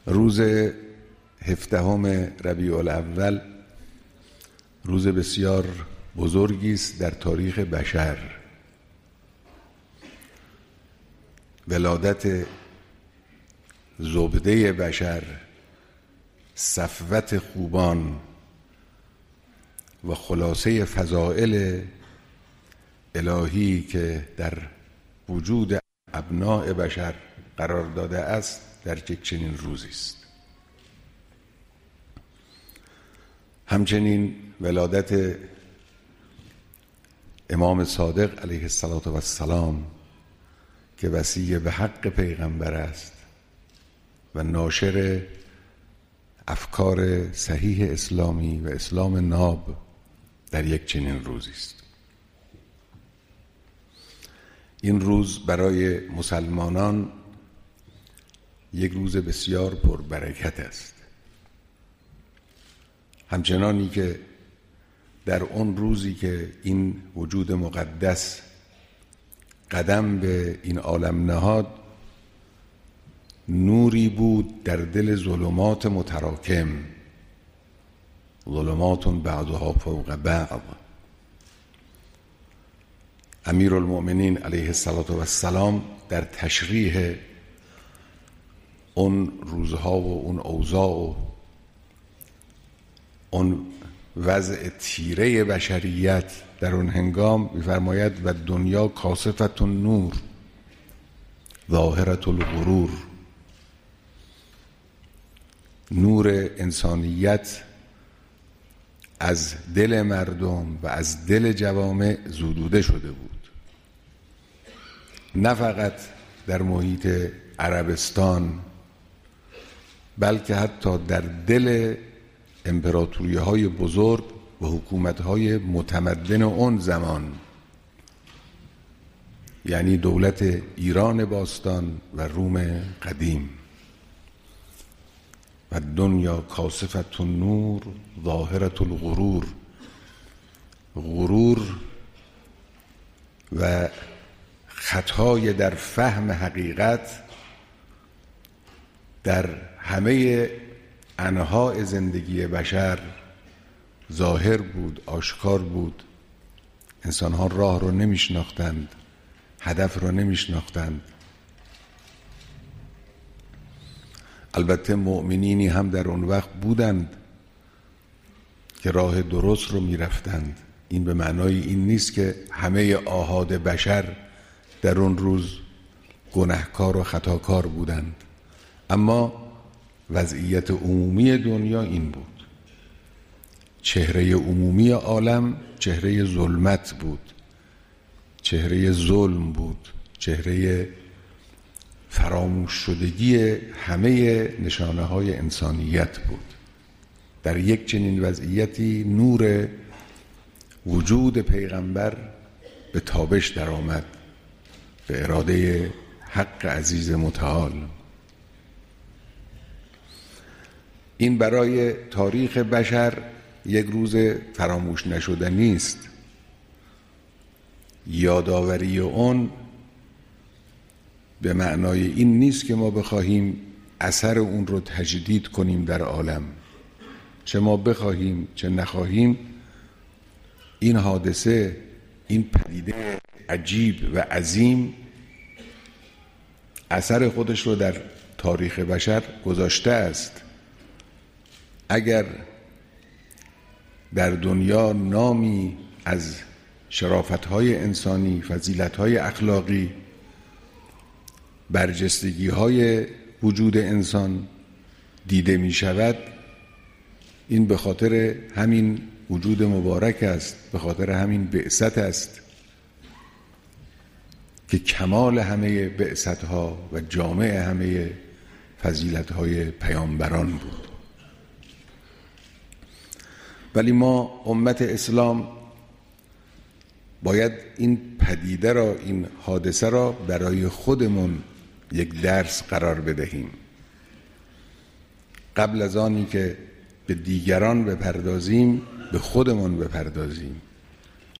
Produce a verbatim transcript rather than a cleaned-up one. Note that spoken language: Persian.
روز هفدهم ربیع الاول روز بسیار بزرگی است در تاریخ بشر. ولادت زبده بشر، صفوت خوبان و خلاصه فضائل الهی که در وجود ابناء بشر قرار داده است در یک چنین روزی است. همچنین ولادت امام صادق علیه السلام که وصی به حق پیغمبر است و ناشر افکار صحیح اسلامی و اسلام ناب در یک چنین روزی است. این روز برای مسلمانان یک روز بسیار پربرکت است. همچنانی که در اون روزی که این وجود مقدس قدم به این عالم نهاد، نوری بود در دل ظلمات متراکم، ظلمات بعضها فوق بعض. امیرالمؤمنین علیه السلام در تشریح اون روزها و اون اوضاع و اون وضع تیره بشریت در اون هنگام می‌فرماید و دنیا کاسفت النور ظاهرة الغرور. نور انسانیت از دل مردم و از دل جوامع زدوده شده بود، نه فقط در محیط عربستان بلکه حتی در دل امپراتوری‌های بزرگ و حکومت‌های متمدن اون زمان، یعنی دولت ایران باستان و روم قدیم. و دنیا کاسفت النور ظاهرة الغرور. غرور و خطای در فهم حقیقت در همه انواع زندگی بشر ظاهر بود، آشکار بود. انسان‌ها راه رو نمی‌شناختند، هدف رو نمی‌شناختند. البته مؤمنینی هم در اون وقت بودند که راه درست رو می‌رفتند. این به معنای این نیست که همه آحاد بشر در اون روز گناهکار و خطاکار بودند، اما وضعیت عمومی دنیا این بود. چهره عمومی عالم چهره ظلمت بود، چهره ظلم بود، چهره فراموش شدگی همه نشانه های انسانیت بود. در یک چنین وضعیتی نور وجود پیغمبر به تابش در آمد به اراده حق عزیز متعال. این برای تاریخ بشر یک روز فراموش نشدنی است. یادآوری اون به معنای این نیست که ما بخواهیم اثر اون رو تجدید کنیم در عالم. چه ما بخواهیم چه نخواهیم، این حادثه، این پدیده عجیب و عظیم اثر خودش رو در تاریخ بشر گذاشته است. اگر در دنیا نامی از شرافت‌های انسانی، فضیلت‌های اخلاقی، برجستگی‌های وجود انسان دیده می‌شود، این به خاطر همین وجود مبارک است، به خاطر همین بعثت است که کمال همه بعثت‌ها و جامع همه فضیلت‌های پیامبران بود. ولی ما امت اسلام باید این پدیده را، این حادثه را برای خودمون یک درس قرار بدهیم. قبل از آنی که به دیگران بپردازیم، به خودمون بپردازیم.